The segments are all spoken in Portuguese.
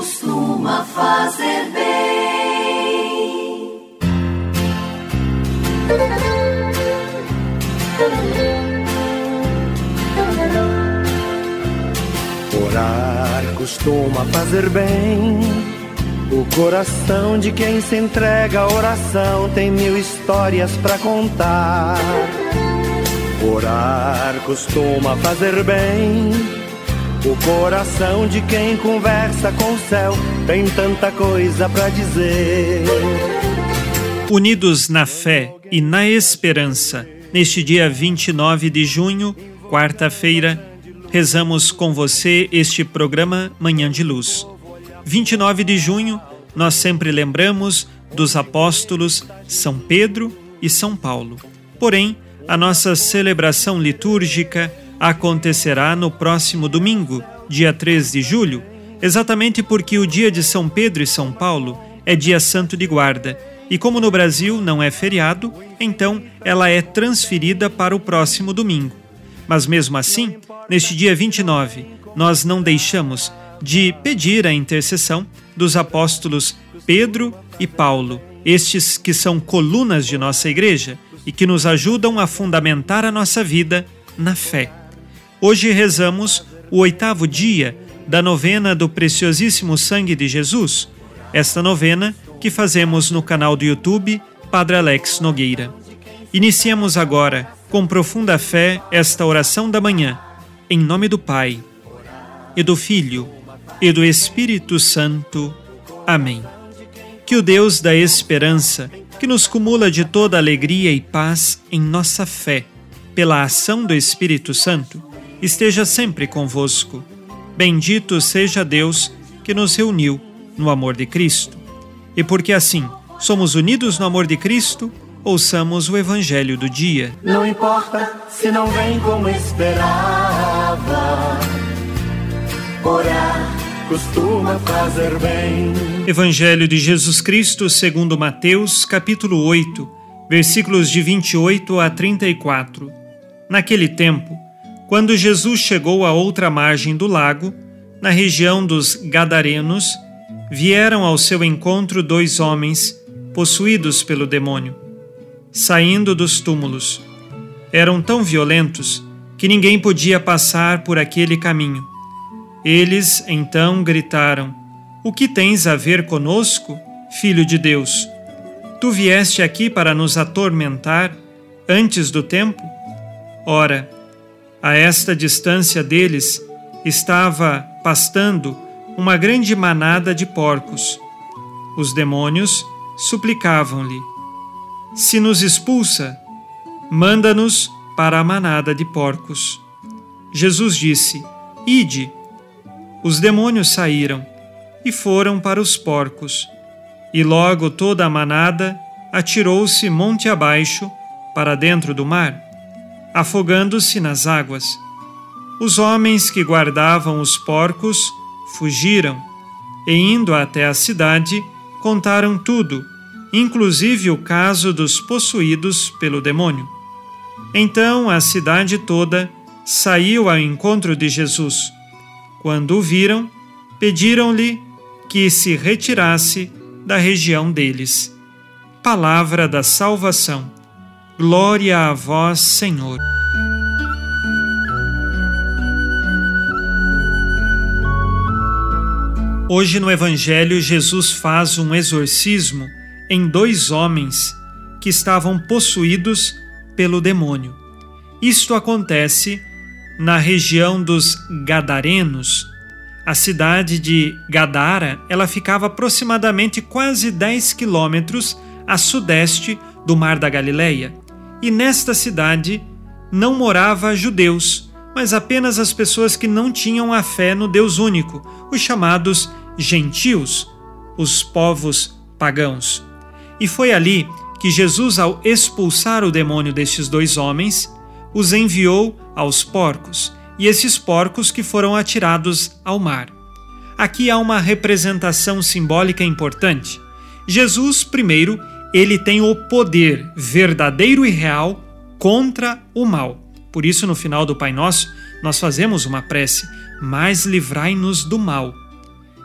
costuma fazer bem. Orar costuma fazer bem. O coração de quem se entrega à oração tem 1000 histórias pra contar. Orar costuma fazer bem. O coração de quem conversa com o céu tem tanta coisa pra dizer. Unidos na fé e na esperança, neste dia 29 de junho, quarta-feira, rezamos com você este programa Manhã de Luz. 29 de junho, nós sempre lembramos dos apóstolos São Pedro e São Paulo. Porém, a nossa celebração litúrgica acontecerá no próximo domingo, dia 3 de julho, exatamente porque o dia de São Pedro e São Paulo é dia santo de guarda. E como no Brasil não é feriado, então ela é transferida para o próximo domingo. Mas mesmo assim, neste dia 29, nós não deixamos de pedir a intercessão dos apóstolos Pedro e Paulo, estes que são colunas de nossa igreja e que nos ajudam a fundamentar a nossa vida na fé. Hoje rezamos o 8º dia da novena do Preciosíssimo Sangue de Jesus, esta novena que fazemos no canal do YouTube Padre Alex Nogueira. Iniciemos agora, com profunda fé, esta oração da manhã, em nome do Pai, e do Filho, e do Espírito Santo. Amém. Que o Deus da esperança, que nos cumula de toda alegria e paz em nossa fé, pela ação do Espírito Santo, esteja sempre convosco. Bendito seja Deus que nos reuniu no amor de Cristo. E porque assim somos unidos no amor de Cristo, ouçamos o Evangelho do dia. Não importa se não vem como esperava, orar costuma fazer bem. Evangelho de Jesus Cristo segundo Mateus, capítulo 8, versículos de 28 a 34. Naquele tempo, quando Jesus chegou à outra margem do lago, na região dos Gadarenos, vieram ao seu encontro 2 homens possuídos pelo demônio, saindo dos túmulos. Eram tão violentos que ninguém podia passar por aquele caminho. Eles então gritaram: "O que tens a ver conosco, Filho de Deus? Tu vieste aqui para nos atormentar antes do tempo?" Ora, a esta distância deles estava pastando uma grande manada de porcos. Os demônios suplicavam-lhe: "Se nos expulsa, manda-nos para a manada de porcos." Jesus disse: "Ide." Os demônios saíram e foram para os porcos, e logo toda a manada atirou-se monte abaixo para dentro do mar, afogando-se nas águas. Os homens que guardavam os porcos fugiram e, indo até a cidade, contaram tudo, inclusive o caso dos possuídos pelo demônio. Então a cidade toda saiu ao encontro de Jesus. Quando o viram, pediram-lhe que se retirasse da região deles. Palavra da salvação. Glória a vós, Senhor. Hoje no Evangelho, Jesus faz um exorcismo em 2 homens que estavam possuídos pelo demônio. Isto acontece na região dos Gadarenos. A cidade de Gadara, ela ficava aproximadamente quase 10 quilômetros a sudeste do Mar da Galileia. E nesta cidade não morava judeus, mas apenas as pessoas que não tinham a fé no Deus único, os chamados gentios, os povos pagãos. E foi ali que Jesus, ao expulsar o demônio destes 2 homens, os enviou aos porcos, e esses porcos que foram atirados ao mar. Aqui há uma representação simbólica importante. Jesus, primeiro, ele tem o poder verdadeiro e real contra o mal. Por isso, no final do Pai Nosso, nós fazemos uma prece: mas livrai-nos do mal.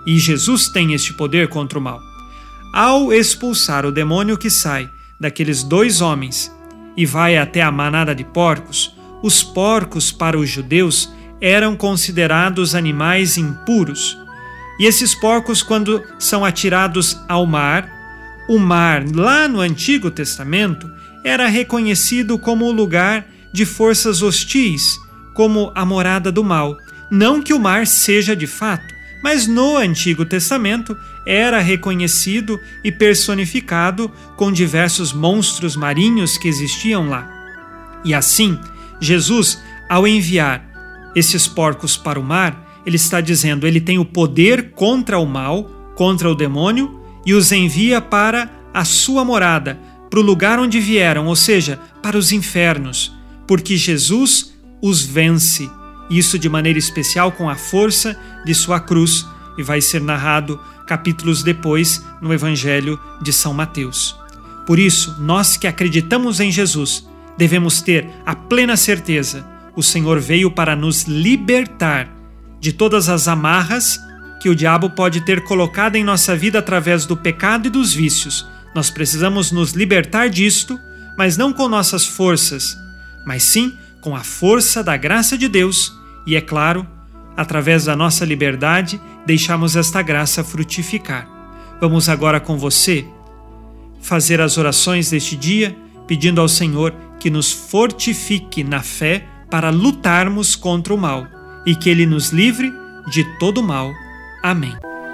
E Jesus tem este poder contra o mal. Ao expulsar o demônio que sai daqueles 2 homens e vai até a manada de porcos, os porcos para os judeus eram considerados animais impuros. E esses porcos, quando são atirados ao mar, o mar, lá no Antigo Testamento, era reconhecido como o lugar de forças hostis, como a morada do mal. Não que o mar seja de fato, mas no Antigo Testamento era reconhecido e personificado com diversos monstros marinhos que existiam lá. E assim, Jesus, ao enviar esses porcos para o mar, ele está dizendo, ele tem o poder contra o mal, contra o demônio, e os envia para a sua morada, para o lugar onde vieram, ou seja, para os infernos, porque Jesus os vence, isso de maneira especial com a força de sua cruz, e vai ser narrado capítulos depois no Evangelho de São Mateus. Por isso, nós que acreditamos em Jesus, devemos ter a plena certeza, o Senhor veio para nos libertar de todas as amarras que o diabo pode ter colocado em nossa vida através do pecado e dos vícios. Nós precisamos nos libertar disto, mas não com nossas forças, mas sim com a força da graça de Deus e, é claro, através da nossa liberdade, deixarmos esta graça frutificar. Vamos agora com você fazer as orações deste dia, pedindo ao Senhor que nos fortifique na fé para lutarmos contra o mal e que Ele nos livre de todo mal. Amém.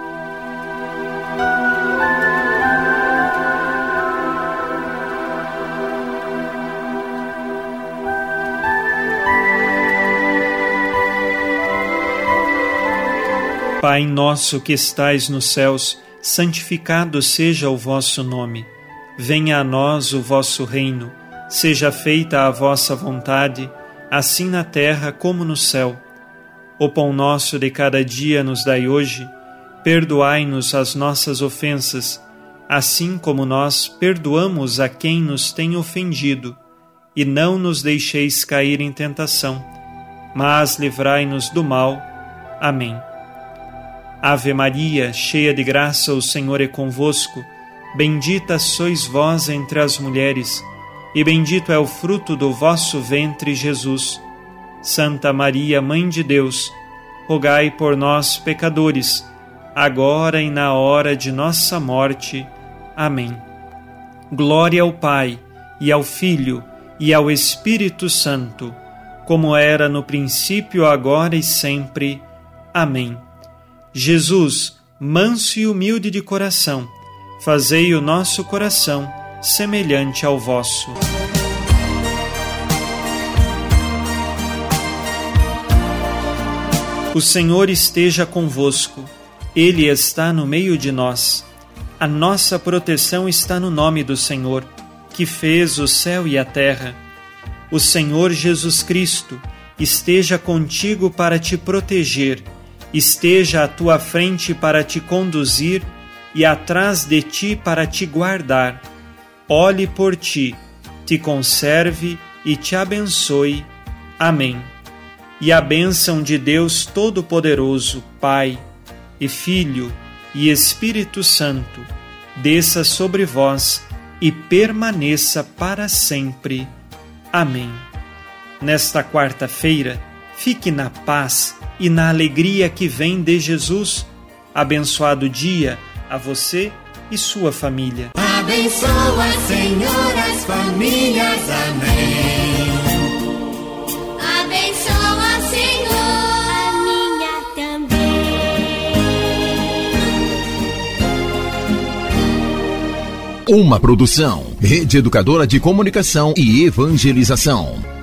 Pai nosso que estais nos céus, santificado seja o vosso nome. Venha a nós o vosso reino. Seja feita a vossa vontade, assim na terra como no céu. O pão nosso de cada dia nos dai hoje. Perdoai-nos as nossas ofensas, assim como nós perdoamos a quem nos tem ofendido. E não nos deixeis cair em tentação, mas livrai-nos do mal. Amém. Ave Maria, cheia de graça, o Senhor é convosco. Bendita sois vós entre as mulheres, e bendito é o fruto do vosso ventre, Jesus. Santa Maria, Mãe de Deus, rogai por nós, pecadores, agora e na hora de nossa morte. Amém. Glória ao Pai, e ao Filho, e ao Espírito Santo, como era no princípio, agora e sempre. Amém. Jesus, manso e humilde de coração, fazei o nosso coração semelhante ao vosso. O Senhor esteja convosco, Ele está no meio de nós. A nossa proteção está no nome do Senhor, que fez o céu e a terra. O Senhor Jesus Cristo esteja contigo para te proteger, esteja à tua frente para te conduzir e atrás de ti para te guardar. Olhe por ti, te conserve e te abençoe. Amém. E a bênção de Deus Todo-Poderoso, Pai e Filho e Espírito Santo, desça sobre vós e permaneça para sempre. Amém. Nesta quarta-feira, fique na paz e na alegria que vem de Jesus. Abençoado dia a você e sua família. Abençoa, Senhor, as famílias. Amém. Abençoa, Senhor, a minha também. Uma produção, Rede Educadora de Comunicação e Evangelização.